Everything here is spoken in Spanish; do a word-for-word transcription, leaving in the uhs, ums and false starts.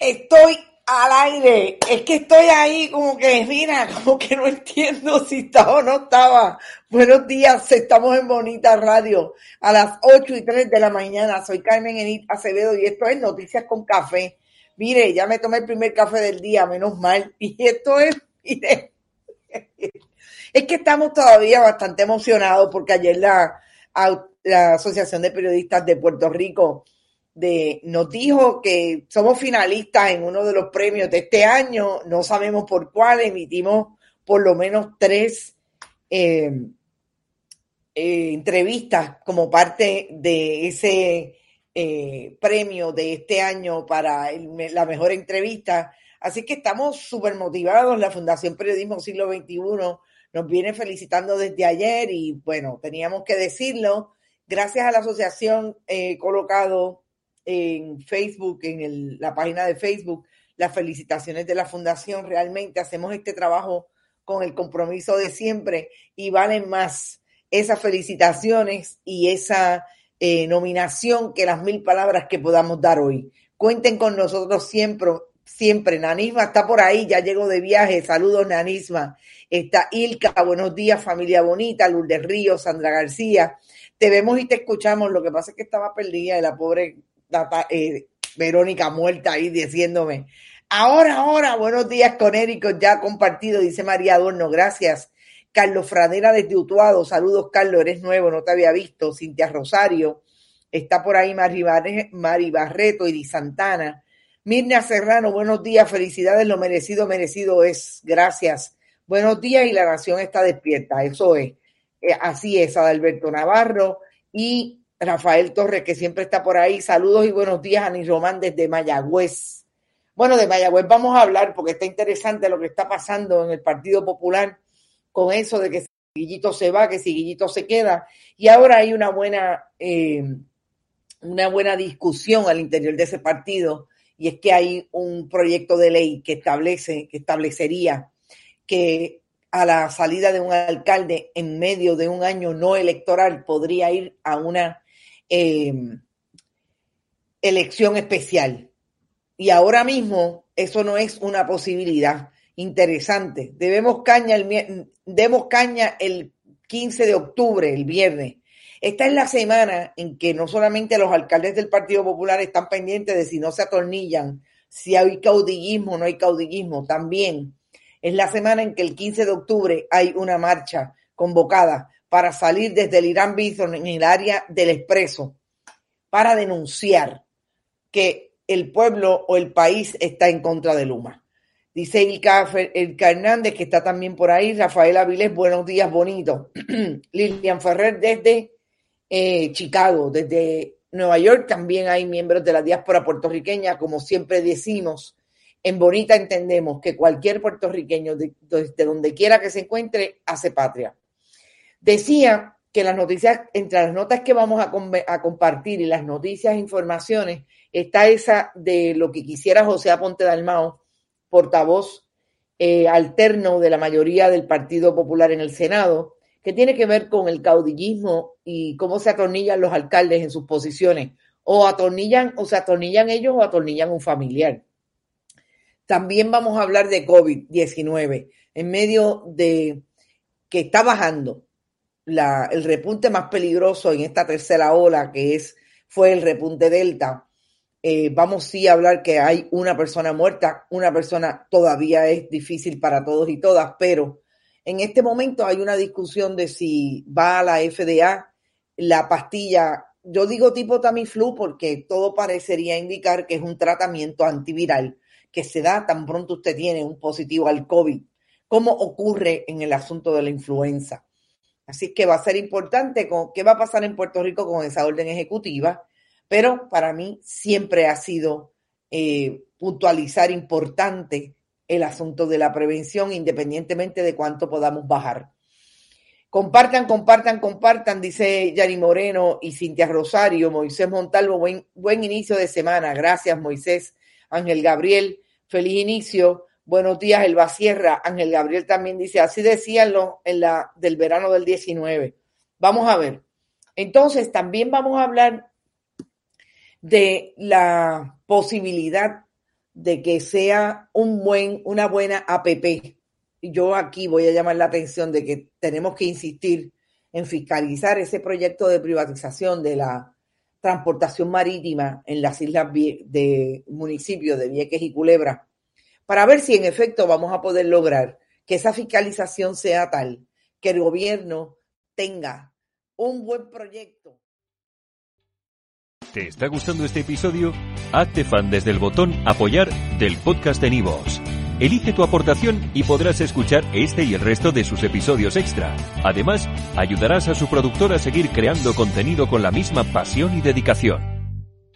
Estoy al aire, es que estoy ahí como que, mira, como que no entiendo si estaba o no estaba. Buenos días, estamos en Bonita Radio a las ocho y tres de la mañana. Soy Carmen Enid Acevedo y esto es Noticias con Café. Mire, ya me tomé el primer café del día, menos mal. Y esto es, mire, es que estamos todavía bastante emocionados porque ayer la, la Asociación de Periodistas de Puerto Rico De, nos dijo que somos finalistas en uno de los premios de este año, no sabemos por cuál, emitimos por lo menos tres eh, eh, entrevistas como parte de ese eh, premio de este año para el, la mejor entrevista, así que estamos súper motivados. La Fundación Periodismo Siglo veintiuno nos viene felicitando desde ayer y bueno, teníamos que decirlo, gracias a la asociación he eh, colocado en Facebook, en el, la página de Facebook, las felicitaciones de la Fundación. Realmente hacemos este trabajo con el compromiso de siempre y valen más esas felicitaciones y esa eh, nominación que las mil palabras que podamos dar hoy. Cuenten con nosotros siempre, siempre. Nanisma está por ahí, ya llegó de viaje. Saludos, Nanisma. Está Ilka, buenos días, familia bonita. Lourdes Ríos, Sandra García. Te vemos y te escuchamos. Lo que pasa es que estaba perdida y la pobre Eh, Verónica muerta ahí diciéndome ahora, ahora, buenos días con Érico ya compartido, dice María Adorno, gracias. Carlos Fradera desde Utuado, saludos Carlos, eres nuevo, no te había visto. Cintia Rosario, está por ahí Mari, Barre, Mari Barreto y Di Santana. Mirna Serrano, buenos días, felicidades, lo merecido, merecido es, gracias. Buenos días y la nación está despierta, eso es, eh, así es. Adalberto Navarro y Rafael Torres, que siempre está por ahí. Saludos y buenos días, Ani Román, desde Mayagüez. Bueno, de Mayagüez vamos a hablar porque está interesante lo que está pasando en el Partido Popular con eso de que si Guillito se va, que si Guillito se queda. Y ahora hay una buena, eh, una buena discusión al interior de ese partido y es que hay un proyecto de ley que establece, que establecería que a la salida de un alcalde en medio de un año no electoral podría ir a una Eh, elección especial. Y ahora mismo eso no es una posibilidad. Interesante. Debemos caña el, demos caña el quince de octubre, el viernes. Esta es la semana en que no solamente los alcaldes del Partido Popular están pendientes de si no se atornillan, si hay caudillismo o no hay caudillismo. También es la semana en que el quince de octubre hay una marcha convocada para salir desde el Irán Bithorn en el área del Expreso para denunciar que el pueblo o el país está en contra de Luma. Dice Ilka, Ilka Hernández, que está también por ahí. Rafael Avilés, buenos días, bonito. Lilian Ferrer desde eh, Chicago, desde Nueva York. También hay miembros de la diáspora puertorriqueña. Como siempre decimos, en Bonita entendemos que cualquier puertorriqueño, de, desde donde quiera que se encuentre, hace patria. Decía que las noticias, entre las notas que vamos a, com- a compartir y las noticias e informaciones, está esa de lo que quisiera José Aponte Dalmau, portavoz eh, alterno de la mayoría del Partido Popular en el Senado, que tiene que ver con el caudillismo y cómo se atornillan los alcaldes en sus posiciones, o atornillan, o se atornillan ellos o atornillan un familiar. También vamos a hablar de COVID diecinueve, en medio de que está bajando La, el repunte más peligroso en esta tercera ola, que es fue el repunte Delta. Eh, vamos sí a hablar que hay una persona muerta, una persona todavía es difícil para todos y todas, pero en este momento hay una discusión de si va a la F D A la pastilla, yo digo tipo Tamiflu porque todo parecería indicar que es un tratamiento antiviral que se da tan pronto usted tiene un positivo al COVID, como ocurre en el asunto de la influenza. Así que va a ser importante con, qué va a pasar en Puerto Rico con esa orden ejecutiva, pero para mí siempre ha sido eh, puntualizar importante el asunto de la prevención, independientemente de cuánto podamos bajar. Compartan, compartan, compartan, dice Yari Moreno y Cintia Rosario. Moisés Montalvo, buen, buen inicio de semana. Gracias, Moisés. Ángel Gabriel, feliz inicio. Buenos días, Elba Sierra. Ángel Gabriel también dice, así decían los en la del verano del diecinueve. Vamos a ver. Entonces, también vamos a hablar de la posibilidad de que sea un buen, una buena A P P. Yo aquí voy a llamar la atención de que tenemos que insistir en fiscalizar ese proyecto de privatización de la transportación marítima en las islas de municipios de Vieques y Culebra, para ver si en efecto vamos a poder lograr que esa fiscalización sea tal que el gobierno tenga un buen proyecto. ¿Te está gustando este episodio? Hazte fan desde el botón Apoyar del podcast de Nivos. Elige tu aportación y podrás escuchar este y el resto de sus episodios extra. Además, ayudarás a su productor a seguir creando contenido con la misma pasión y dedicación.